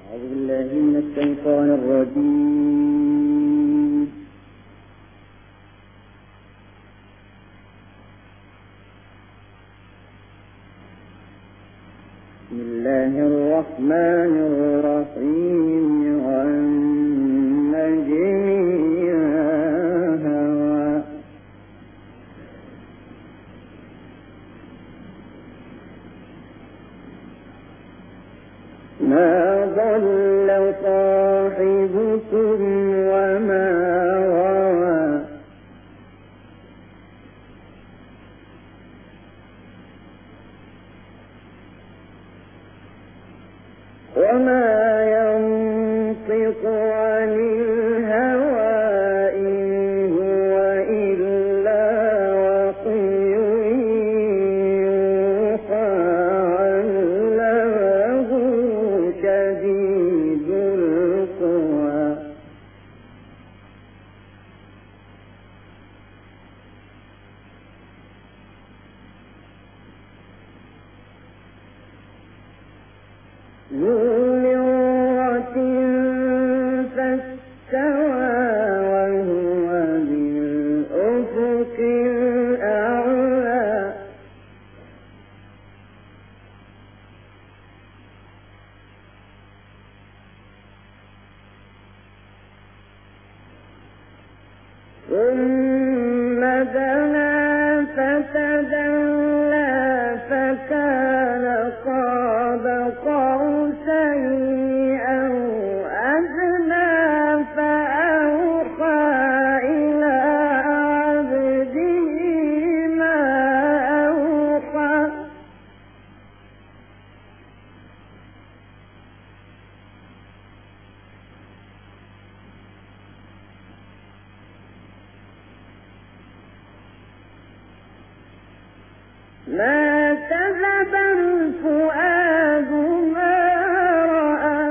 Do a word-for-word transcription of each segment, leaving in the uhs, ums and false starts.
أعوذ بالله من الشيطان الرجيم. بسم الله الرحمن الرحيم. والنجم إذا هوى ما ضل صاحبكم وما غوى وما ينطق عن الهوى إن هو إلا وحي يوحى علمه شديد القوى ذو مرة فاستوى وهو بالأفق الأعلى ثم دنا فتدلى فكان قاب قوسين أو أدنى فأوحى إلى عبده ما أوحى ما كذب الفؤاد ما رأى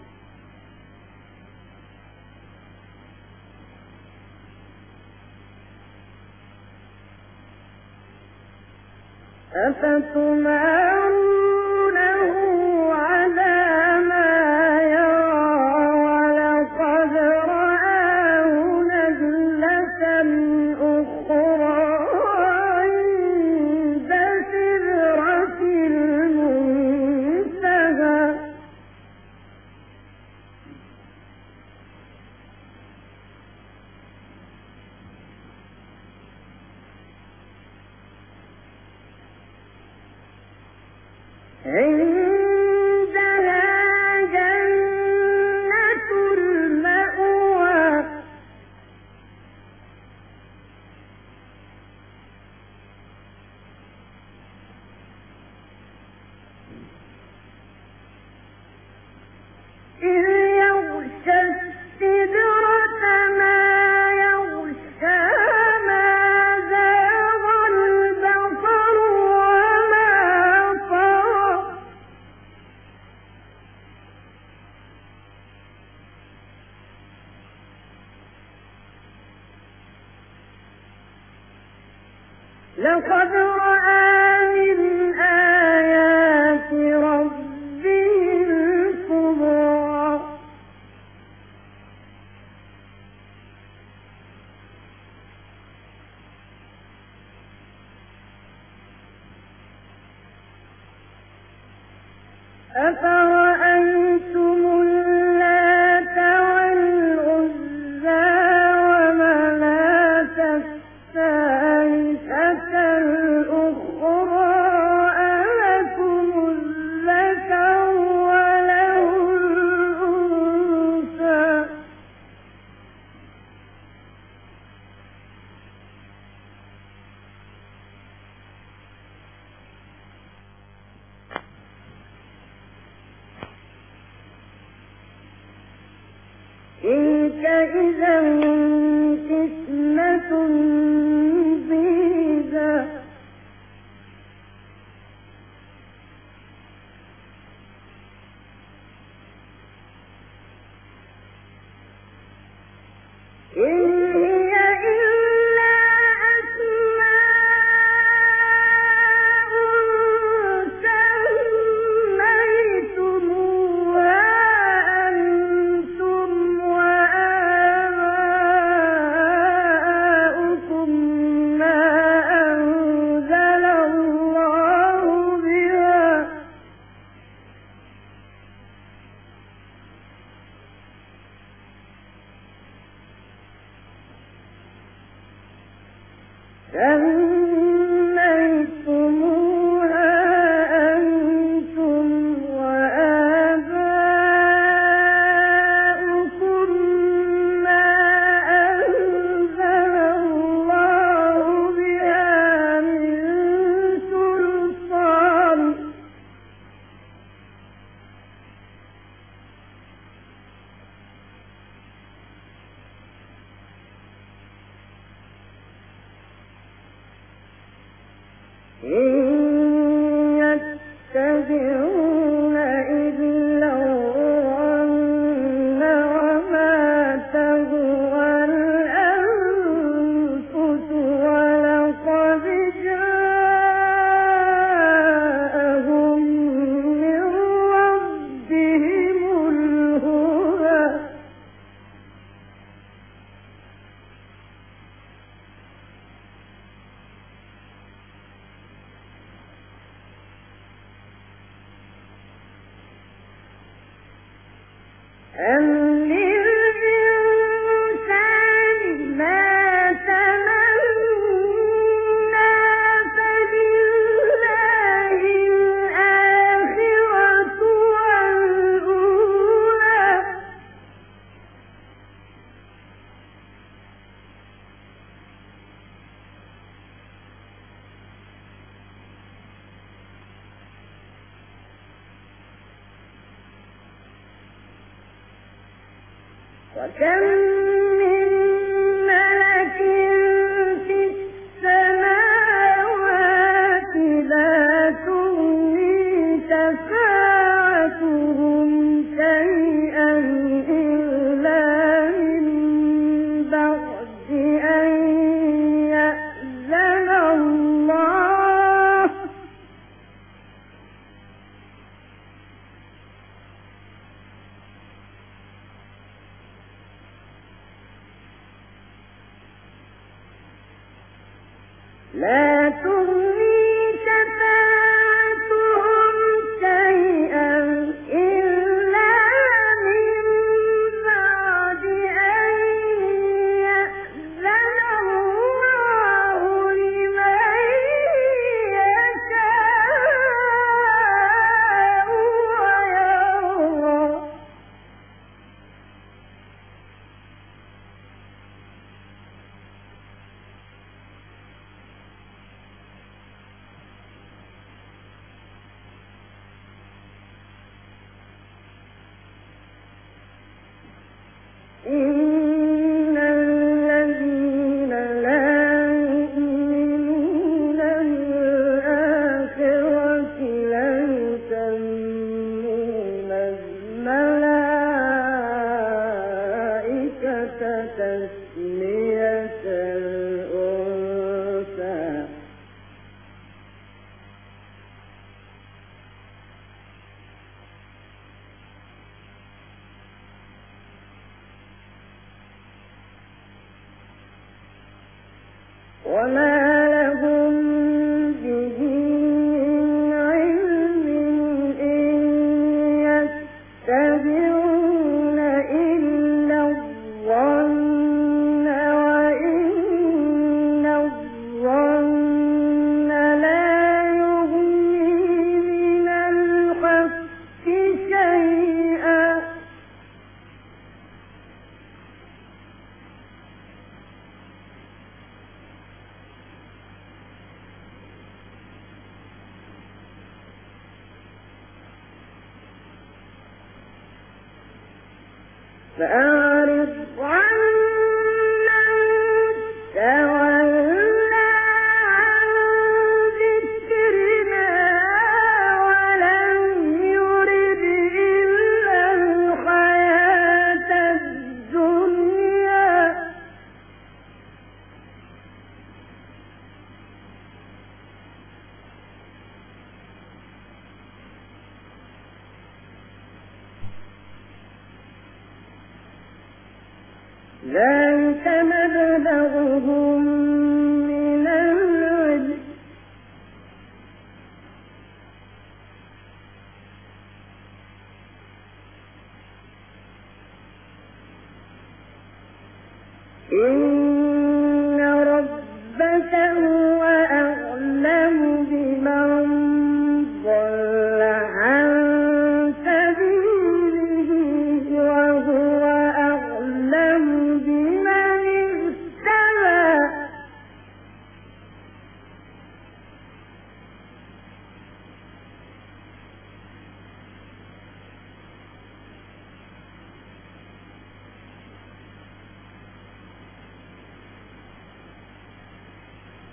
أفتمارونه على ما يرى ولقد رآه نزلة أخرى عند سدرة المنتهى عندها جنة المأوى إذ يغشى السدرة ما يغشى ما زاغ البصر وما طغى لقد رأى من آيات ربه الكبرى أفرأيتم اللات والعزى ومناة الثالثة الأخرى ألكم الذكر وله الأنثى تلك إذا قسمة ضيزى إن هي إلا أسماء سميتموها وكم من ملك في السماوات لا تغني شفاعتهم شيئا إلا من بعد أن يأذن الله لا تغني شفاعتهم شيئا إلا من بعد أن يأذن الله لمن يشاء ويرضى إن الذين لا يؤمنون بالآخرة ليسمون الملائكة تسمية الأنثى وما لهم به من علم إن يتبعون إلا الظن وإن الظن لا يغني من الحق شيئا فأعرض عمن تولى عن ذكرنا ولم يرد إلا الحياة الدنيا ذلك مبلغهم من العلم إن ربك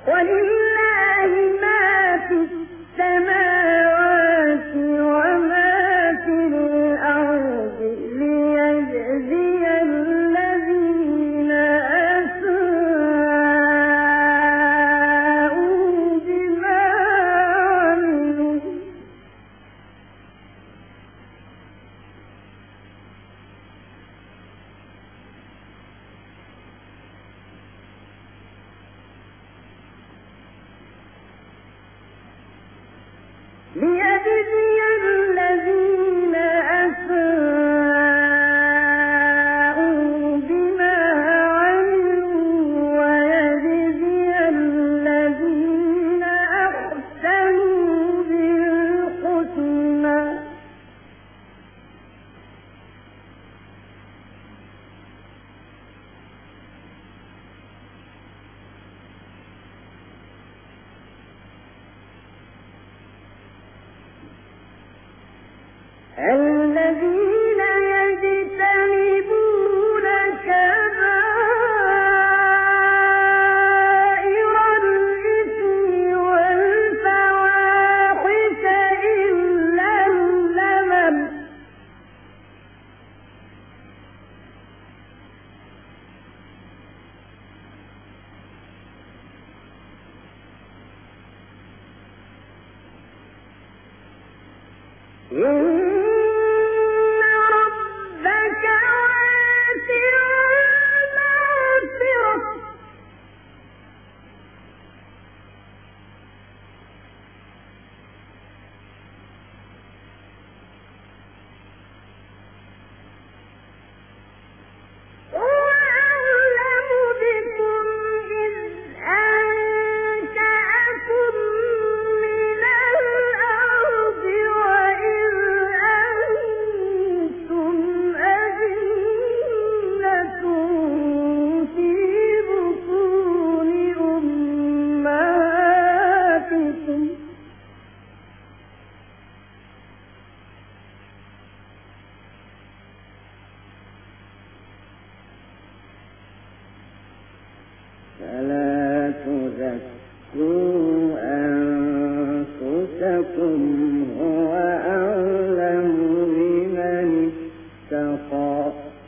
ولله ما في السماوات وما في الأرض ليجزي الذين أساءوا بما عملوا ليجزي الذين أساءوا بما عملوا ويجزي الذين أحسنوا بالحسنى الذين يجتنبون كبائر الإثم والفواحش إلا اللمم فلا تزكوا أنفسكم هو أعلم بمن اتقى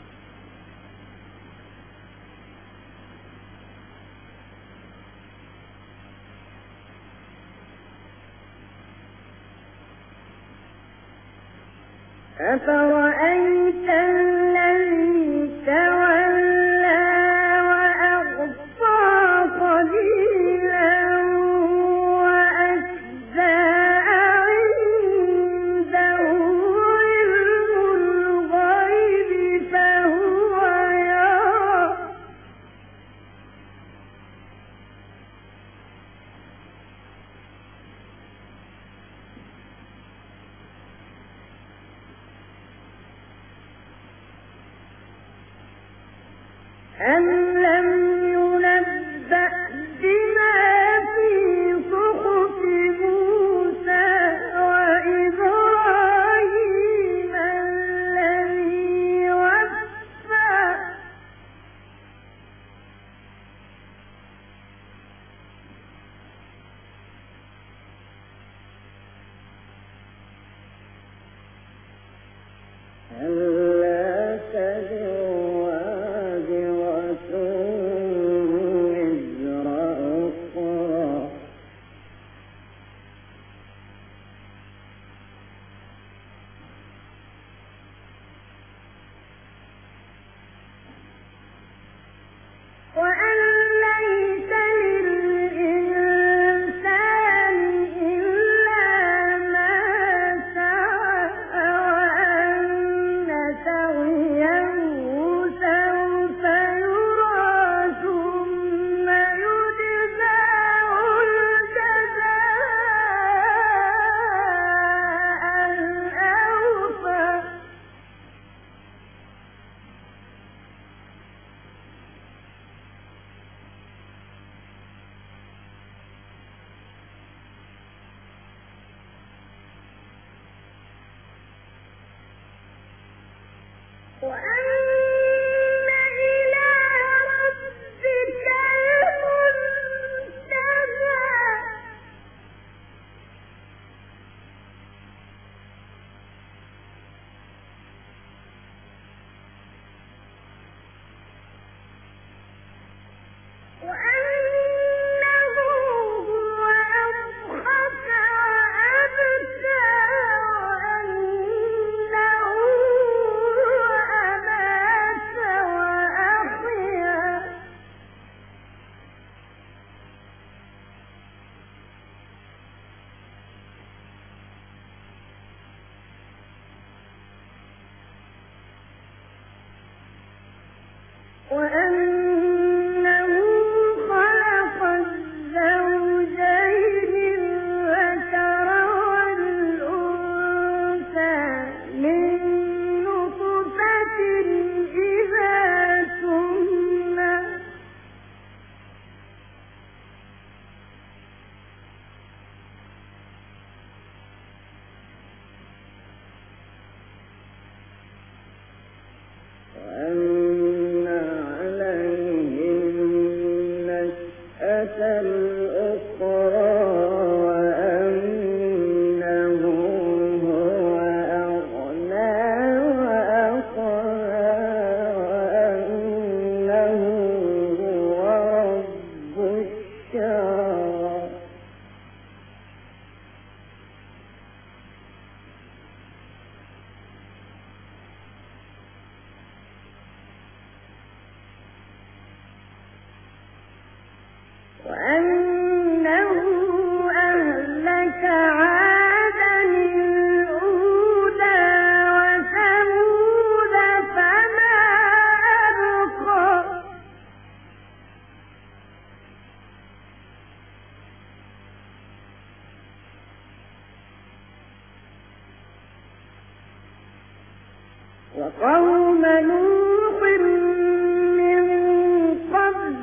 أفرأيت الذي تولى وأغطى قليلا وأكدى عنده علم الغيب فهو يرى أم لم ينبأ بما في صحف موسى وإبراهيم الذي وفى ألا تزر وازرة وزر أخرى وأن ليس للإنسان إلا ما سعى وأن سعيه سوف يرى ثم يجزاه الجزاء الأوفى وأن إلى ربك المنتهى وأنه خلق الزوجين الذكر والأنثى من نطفة إذا تمنى وأن عليه النشأة الأخرى وأنه هو أغنى وأقنى وأنه هو رب الشعرى وأنه أهلك عادا الأولى وثمود فما أبقى وقوم نوح من قبل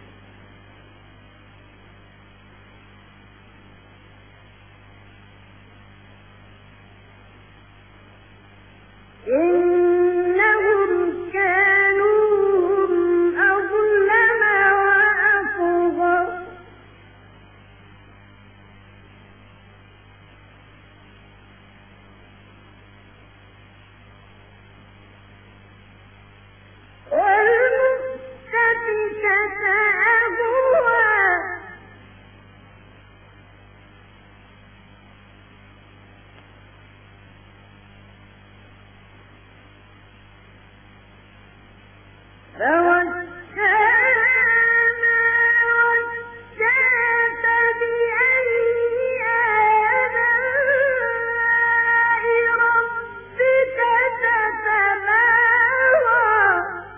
إنهم كانوا هم أظلم وأطغى والمؤتفكة أهوى فوسانا وسات بأي آلاء ربك تتمارى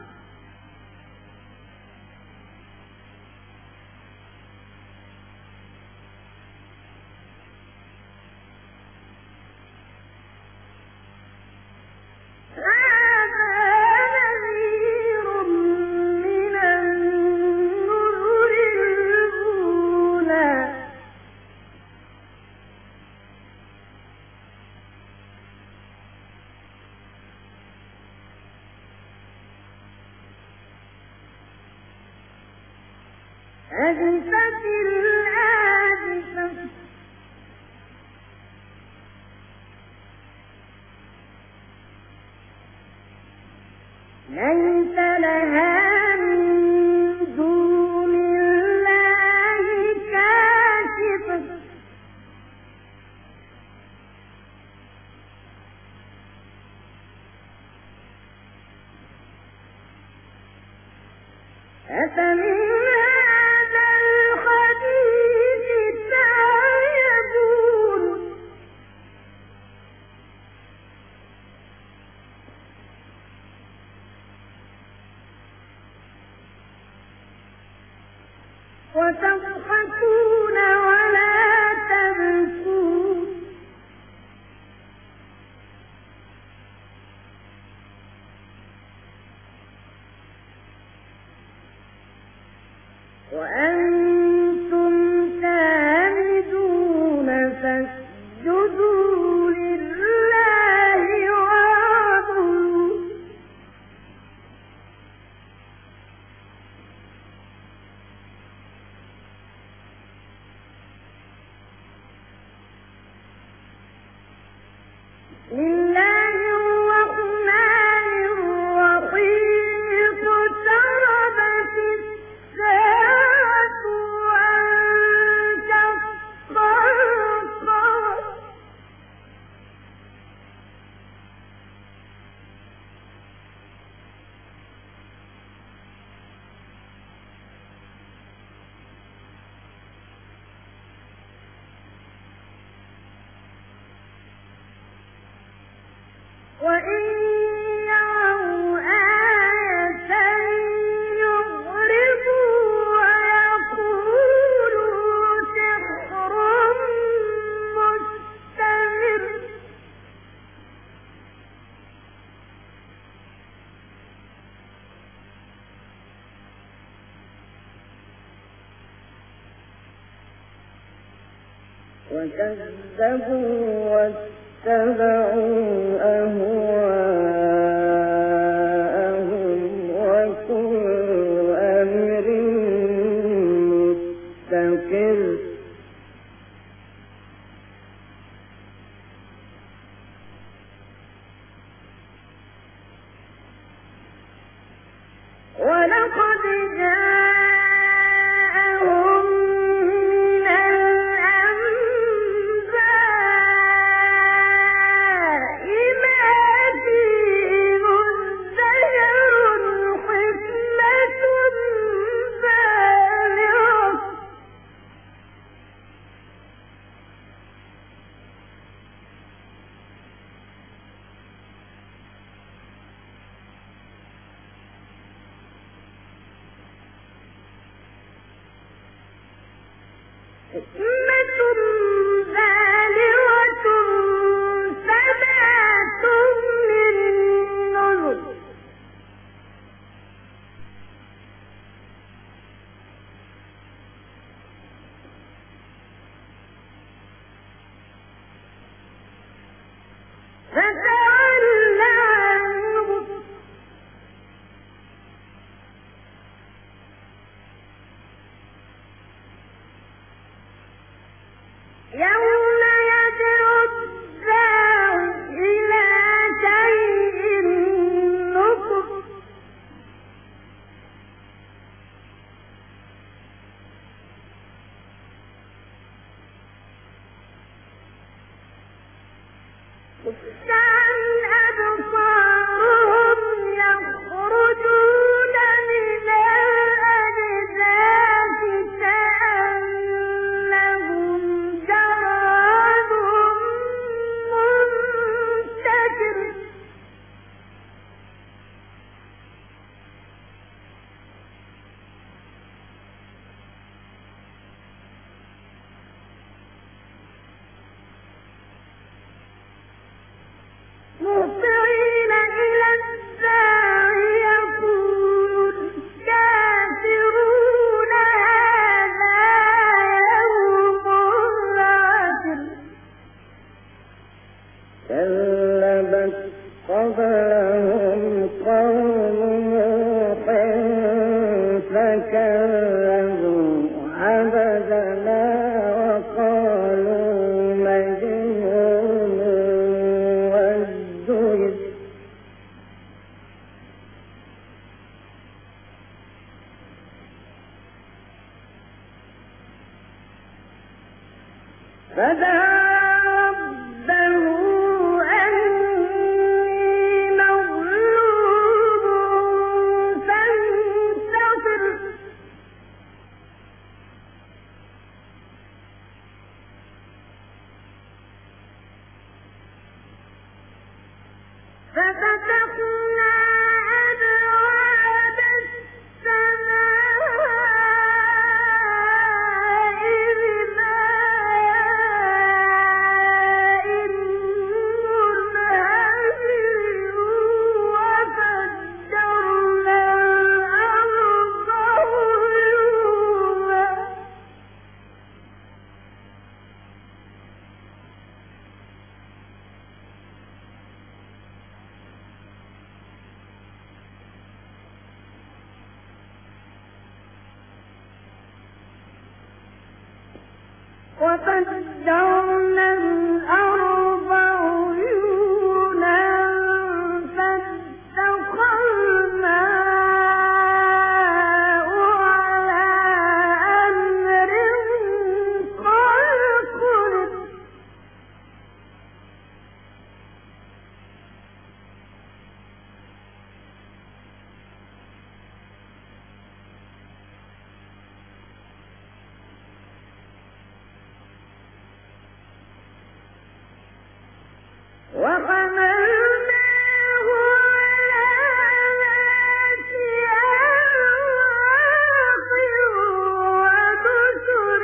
هذا نذير من النذر الأولى أزفت الآزفة ليس لها من دون الله كاشفة أفمن هذا الحديث تعجبون وتضحكون ولا تبكون وأنتم سامدون فاسجدوا لله واعبدوا لله الرحمن الرحيم اقتربت الساعة وانشق القمر وإن يروا آية وكذبوا واتبعوا أهواءهم وكل أمر مستقر ولقد جاءهم من الأنباء ما فيه مزدجر حكمة بالغة حكمة بالغة سبعة من نذر فتول عنهم يوم يدعو الداع إلى شيء نكر خشعا أبصارهم يخرجون من الأجداث كأنهم جراد منتشر مهطعين إلى الداع يقول الكافرون هذا يوم عسر كذبت قبلهم قوم نوح فكذبوا عبدنا وقالوا مجنون وازدجر فدعا ربه أني مغلوب فانتصر ففتحنا أبواب السماء بماء منهمر وفجرنا الأرض عيونا وفجرنا الأرض عيونا فالتقى الماء على أمر قد قدر وحملناه على ذات ألواح ودسر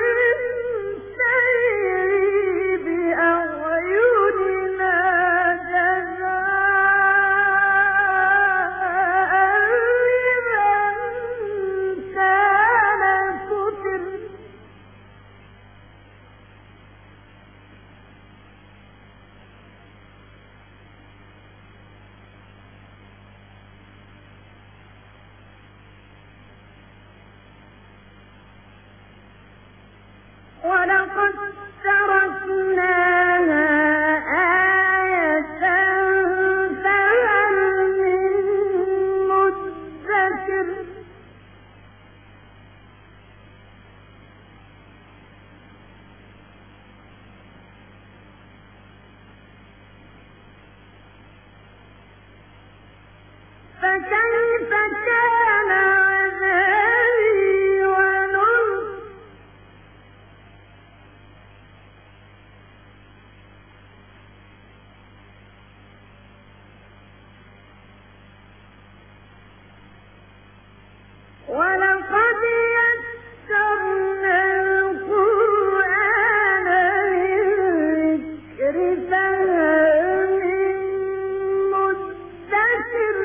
تجري بأعيننا جزاء لمن كان كفر ولقد تركناها آية فهل من مدكر فكيف كان عذابي ونذر ولقد يسرنا القرآن للذكر فهل من مدكر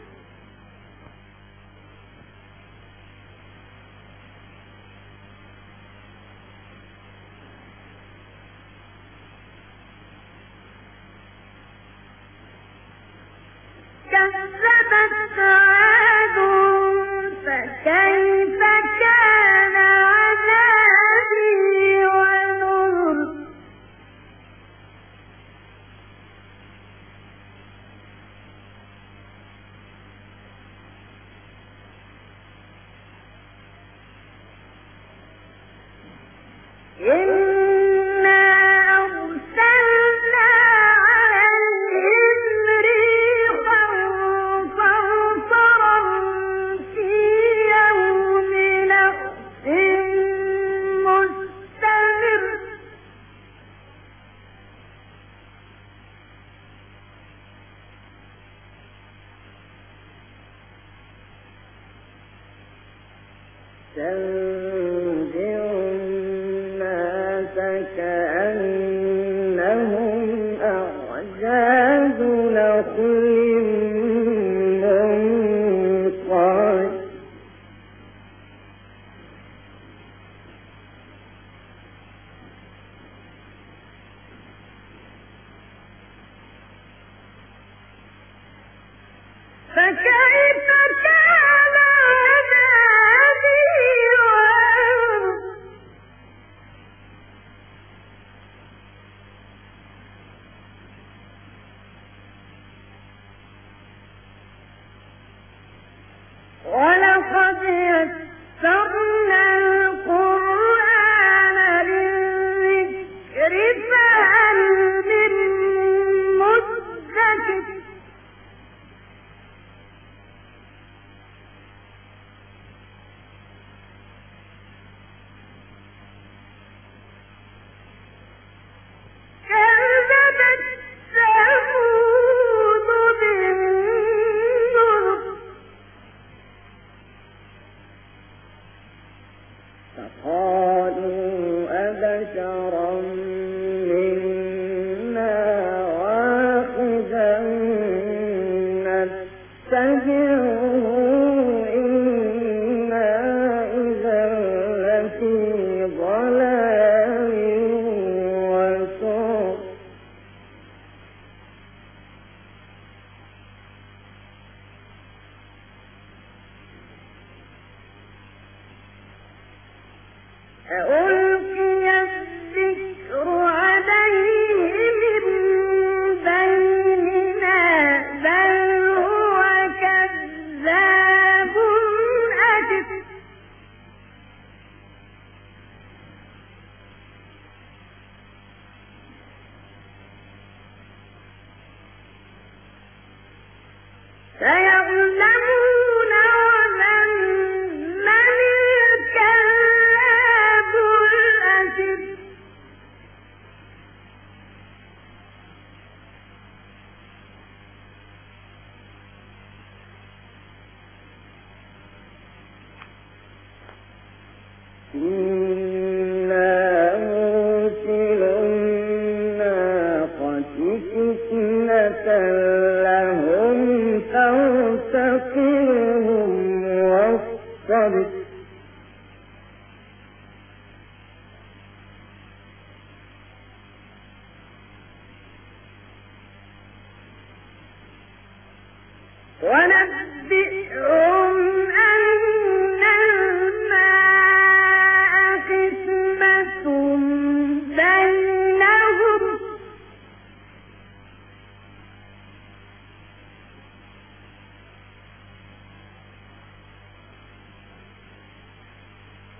كذبت عاد فكيف كان عذابي ونذر إنا أرسلنا عليهم ريحا صرصرا في يوم نحس مستمر تنذر الناس كأنهم أعجاز نخل منقعر فكيف كان عذابي ونذر ولقد يسرنا القرآن للذكر فهل من مدكر كذبت ثمود بالنذر فقالوا أبشرا منا واحدا نتبعه إنا إذا لفي ضلال وسعر ألقي الذكر عليه من بيننا بل هو كذاب أشر سيعلمون غدا من الكذاب الأشر إنا مرسل الناقة فتنة لهم فارتقبهم واصطبر ونبئهم أن الماء قسمة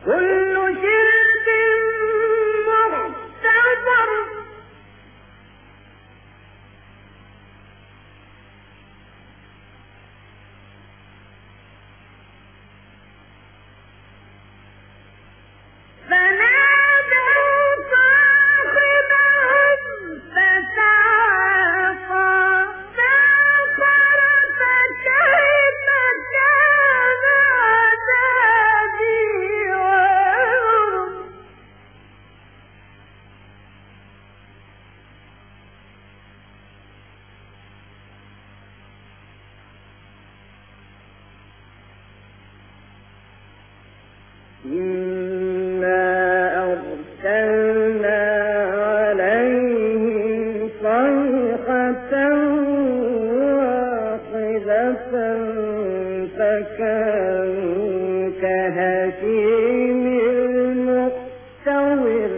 كل شرب محتضر إنا أرسلنا عليهم صيحة واحدة فكانوا كهشيم المحتضر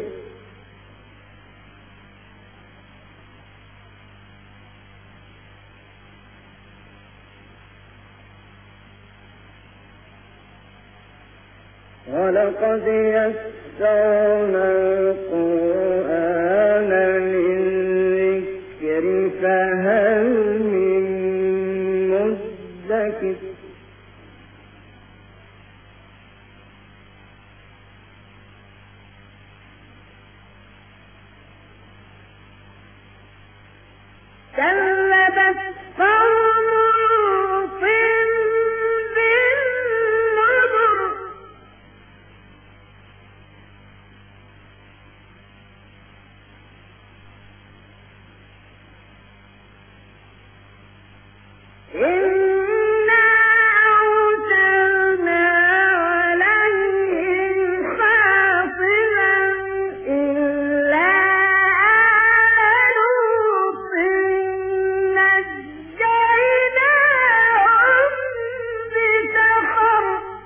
ولقد يسرنا القرآن للذكر فهل من مدكر كذبت قوم لوط بالنذر إنا أرسلنا عليهم حاصبا إلا آل لوط نجيناهم بسحر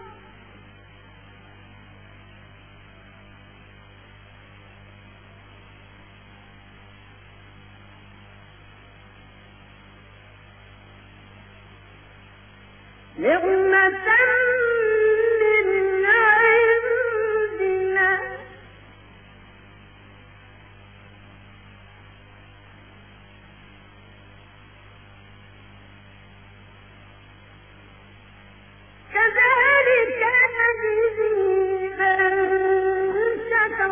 نعمة من عندنا كذلك نجزي من شكر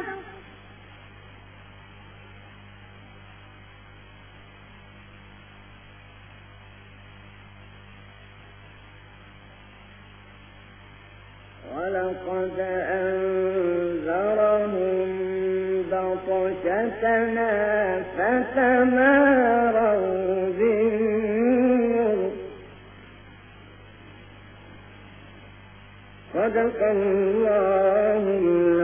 ولقد أنذرهم بطشتنا فتماروا بالنذر صدق الله